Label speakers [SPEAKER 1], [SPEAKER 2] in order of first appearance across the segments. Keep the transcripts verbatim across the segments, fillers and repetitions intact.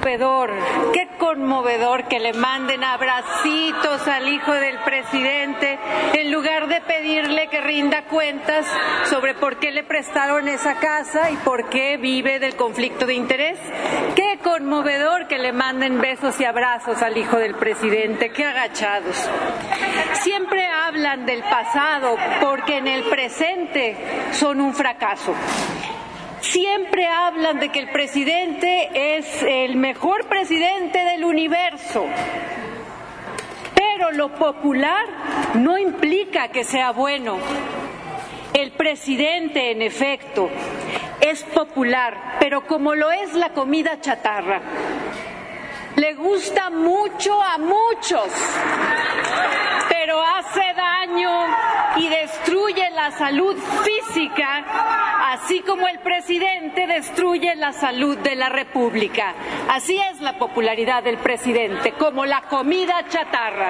[SPEAKER 1] conmovedor, qué conmovedor que le manden abracitos al hijo del presidente en lugar de pedirle que rinda cuentas sobre por qué le prestaron esa casa y por qué vive del conflicto de interés. Qué conmovedor que le manden besos y abrazos al hijo del presidente, qué agachados. Siempre hablan del pasado porque en el presente son un fracaso. Siempre hablan de que el presidente es el mejor presidente del universo. Pero lo popular no implica que sea bueno. El presidente, en efecto, es popular, pero como lo es la comida chatarra, le gusta mucho a muchos, pero hace daño y destruye la salud física, así como el presidente destruye la salud de la República. Así es la popularidad del presidente, como la comida chatarra.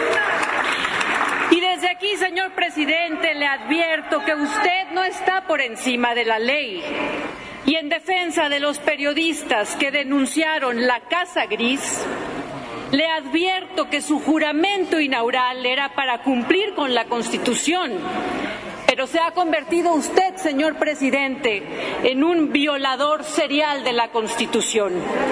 [SPEAKER 1] Y desde aquí, señor presidente, le advierto que usted no está por encima de la ley. Y en defensa de los periodistas que denunciaron la Casa Gris, le advierto que su juramento inaugural era para cumplir con la Constitución. Pero se ha convertido usted, señor presidente, en un violador serial de la Constitución.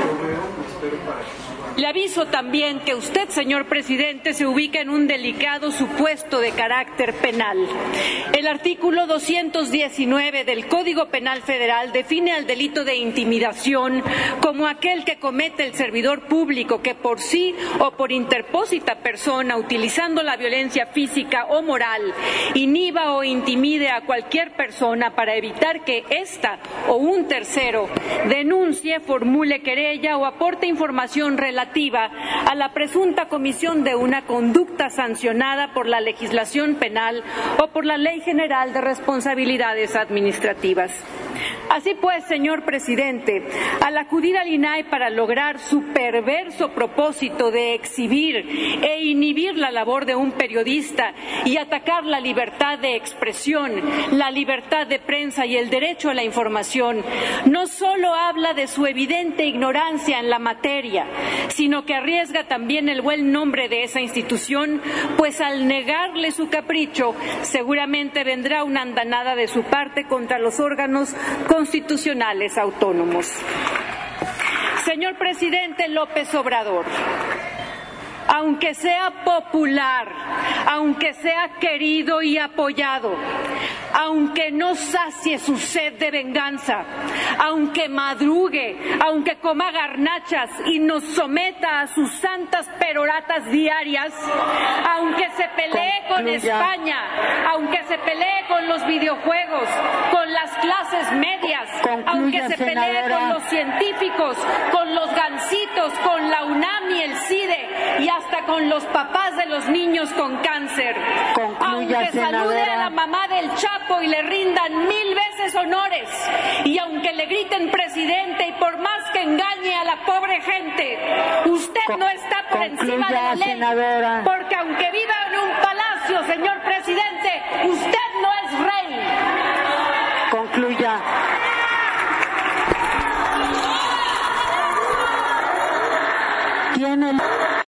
[SPEAKER 1] Le aviso también que usted, señor presidente, se ubica en un delicado supuesto de carácter penal. El artículo doscientos diecinueve del Código Penal Federal define al delito de intimidación como aquel que comete el servidor público que por sí o por interpósita persona, utilizando la violencia física o moral, inhiba o intimide a cualquier persona para evitar que ésta o un tercero denuncie, formule querella o aporte información relativa a la presunta comisión de una conducta sancionada por la legislación penal o por la Ley General de Responsabilidades Administrativas. Así pues, señor presidente, al acudir al I N A I para lograr su perverso propósito de exhibir e inhibir la labor de un periodista y atacar la libertad de expresión, la libertad de prensa y el derecho a la información, no solo habla de su evidente ignorancia en la materia, sino que arriesga también el buen nombre de esa institución, pues al negarle su capricho, seguramente vendrá una andanada de su parte contra los órganos constitucionales autónomos. Señor presidente López Obrador, aunque sea popular, aunque sea querido y apoyado, aunque no sacie su sed de venganza, aunque madrugue, aunque coma garnachas y nos someta a sus santas peroratas diarias, aunque se pelee con España, aunque se pelee con los videojuegos, con las clases medias, aunque se pelee con los científicos, con los gancitos, con la UNAM y el CIDE y hasta con los papás de los niños con cáncer, aunque salude a la mamá del Chapo y le rindan mil veces honores, y aunque le griten presidente y por más que engañe a la pobre gente, usted no está por encima de la ley, porque aunque viva